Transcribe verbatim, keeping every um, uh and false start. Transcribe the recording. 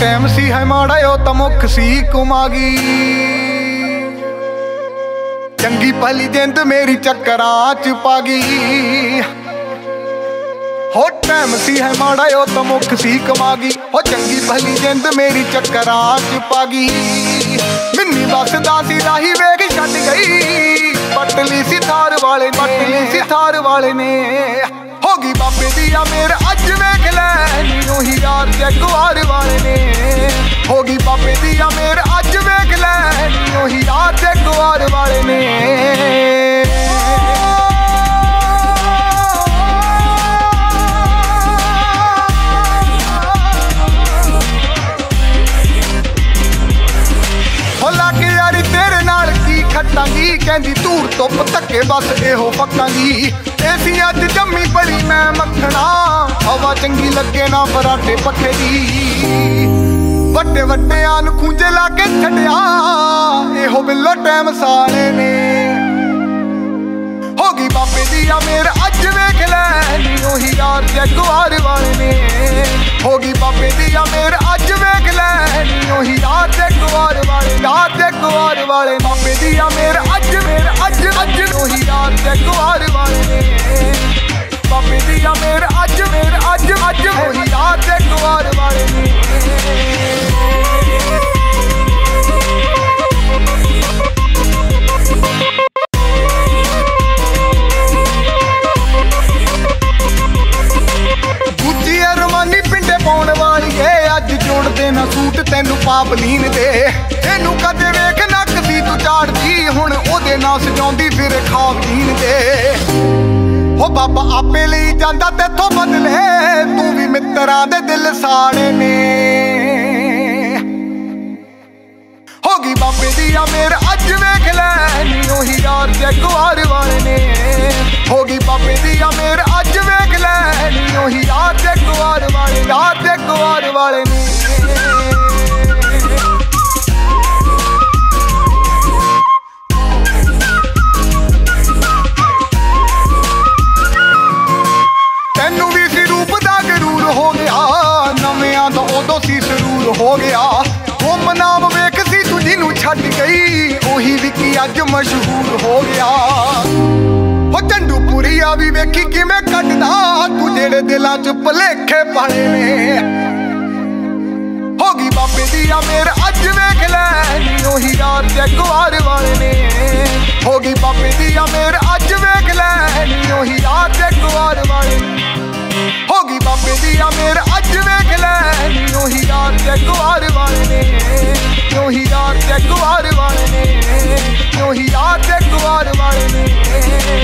Time ਸੀ ਹੈ ਮਾੜਾ ਉਹ ਤਾਂ ਮੁੱਖ ਸੀ ਕੁਮਾਗੀ। ਚੰਗੀ ਭਲੀ ਜਿੰਦ ਮੇਰੀ ਚੱਕਰਾਂ ਚ ਪਾ ਗਈ। ਹੋ ਟਾਈਮ ਸੀ ਹੈ ਮਾੜਾ ਉਹ ਤਾਂ ਮੁੱਖ ਸੀ ਕਮਾਗੀ। ਹੋ ਚੰਗੀ ਭਲੀ ਜਿੰਦ ਮੇਰੀ ਚੱਕਰਾਂ ਚ ਪਾ ਗਈ। ਮਿੰਨੀ ਵਸਦਾ ਸੀ ਰਾਹੀ ਵੇਖ ਛੱਡ ਗਈ। ਪਟਲੀ ਸੀ ਥਾਰ ਵਾਲੇ ਪਟਲੀ ਸੀ ਥਾਰ ਵਾਲੇ ਨੇ। ਹੋ ਗਈ ਬਾਬੇ ਦੀ ਆ ਮੇਰ ਅੱਜ ਵੇਖ ਲੈ ਨੀ ਉਹੀ ਯਾਰ ਜਗਵਾਰ ਵਾਲੇ ਨੇ। ਹੋ ਗਈ ਬਾਬੇ ਦੀ ਆ ਮੇਰ ਅੱਜ ਵੇਖ ਲੈ ਨੀ ਉਹੀ ਯਾਰ ਜਗਵਾਰ ਵਾਲੇ ਨੇ। ਖੱਟਾਂਗੀ ਕਹਿੰਦੀ ਧੂੜ ਧੁੱਪ ਧੱਕੇ ਬਸ ਇਹੋ ਪੱਕਾਂਗੀ। ਐਸੀ ਅੱਜ ਜੰਮੀ ਪਲੀ ਮੈਂ ਮੱਖਣਾ ਹਵਾ ਚੰਗੀ ਲੱਗੇ ਨਾ ਪਰਾਠੇ ਪੱਠੇ ਦੀ। ਵੱਡੇ ਵੱਡਿਆਂ ਨੂੰ ਖੂੰਜੇ ਲਾ ਕੇ ਛੱਡਿਆ ਇਹੋ ਬਿੱਲੋ ਟਾਈਮ ਸਾਲੇ ਨੇ। ਹੋ ਗਈ ਬਾਬੇ ਦੀ ਆ ਮੇਰ ਅੱਜ ਵੇਖ ਲੈ ਨੀ ਉਹੀ ਯਾਰ ਜਗਵਾਰ ਵਾਲੇ ਨੇ। ਹੋ ਗਈ ਬਾਬੇ ਦੀ ਆ ਮੇਰ ਅੱਜ ਵੇਖ ਲੈ ਨੀ ਉਹੀ ਯਾਰ ਜਗਵਾਰ ਵਾਲੇ ਯਾਰ ਜਗਵਾਰ ਵਾਲੇ। ਬਾਬੇ ਦੀ ਆ ਮੇਰ ਅੱਜ ਮੇਰ ਅੱਜ ਅੱਜ ਉਹੀ ਯਾਰ ਜਗਵਾਰ ਵਾਲੇ ਨੇ। ਬਾਬੇ ਦੀ ਆ ਮੇਰ ਅੱਜ ਮੇਰ ਅੱਜ ਅੱਜ ਉਹੀ ਯਾਰ ਜਗਵਾਰ ਵਾਲੇ ਨੇ। ਜੋੜਦੇ ਨਾ ਸੂਟ ਤੈਨੂੰ ਪਾਪਲੀਨ ਦੇ। ਇਹਨੂੰ ਕਦੇ ਵੇਖ ਨੱਕ ਦੀ ਤੂੰ ਝਾੜਦੀ ਹੁਣ ਉਹਦੇ ਨਾਲ ਸਜਾਉਂਦੀ ਫਿਰ ਖਾਵੀਨ ਦੇ। ਹੋ ਬਾਬਾ ਆਪੇ ਲਈ ਜਾਂਦਾ ਤੇਥੋਂ ਬਦਲੇ ਤੂੰ ਵੀ ਮਿੱਤਰਾਂ ਦੇ ਦਿਲ ਸਾੜੇ ਨੇ। ਹੋ ਗਈ ਬਾਬੇ ਦੀ ਆ ਮੇਰ ਅੱਜ ਵੇਖ ਲੈ ਨੀ ਉਹੀ ਯਾਰ ਜਗਵਾਰ ਵਾਲੇ ਨੇ। ਹੋ ਗਈ ਬਾਬੇ ਦੀ ਆ ਮੇਰ ਅੱਜ ਵੇਖ ਲੈ ਨੀ ਉਹੀ ਯਾਰ ਜਗਵਾਰ ਵਾਲੇ ਯਾਰ ਜਗਵਾਰ ਵਾਲੇ ਨੇ। ਤੈਨੂੰ ਵੀ ਸੀ ਰੂਪ ਦਾ ਗਰੂਰ ਹੋ ਗਿਆ ਨਵਿਆਂ ਦਾ ਉਦੋਂ ਸੀ ਸਰੂਰ ਹੋ ਗਿਆ। ਗੁੰਮ ਨਾਮ ਵੇਖ ਸੀ ਤੂੰ ਜਿਹਨੂੰ ਛੱਡ ਗਈ ਉਹੀ ਵਿੱਕੀ ਅੱਜ ਮਸ਼ਹੂਰ ਹੋ ਗਿਆ। ਹੋ ਝੰਡੂਪੁਰੀਆ ਵੀ ਵੇਖੀ ਕਿਵੇਂ ਕੱਢਦਾ ਤੂੰ ਜਿਹੜੇ ਦਿਲਾਂ ਚ ਭੁਲੇਖੇ ਪਾਲੇ ਨੇ। ਹੋ ਗਈ ਬਾਬੇ ਦੀ ਆ ਮੇਰ ਅੱਜ ਵੇਖ ਲੈ ਨੀ ਉਹੀ ਯਾਰ ਜਗਵਾਰ ਵਾਲੇ ਨੇ। ਹੋ ਗਈ ਬਾਬੇ ਦੀ ਆ ਮੇਰ ਅੱਜ ਵੇਖ ਲੈ ਨੀ ਉਹੀ ਯਾਰ ਜਗਵਾਰ ਵਾਲੇ। ਹੋ ਗਈ ਬਾਬੇ ਦੀ ਆ ਮੇਰ ਅੱਜ ਵੇਖ ਲੈ ਨੀ ਉਹੀ ਯਾਰ ਜਗਵਾਰ ਵਾਲੇ ਨੇ। ਉਹੀ ਯਾਰ ਜਗਵਾਰ ਵਾਲੇ ਨੇ ਉਹੀ ਯਾਰ ਜਗਵਾਰ ਵਾਲੇ ਨੇ।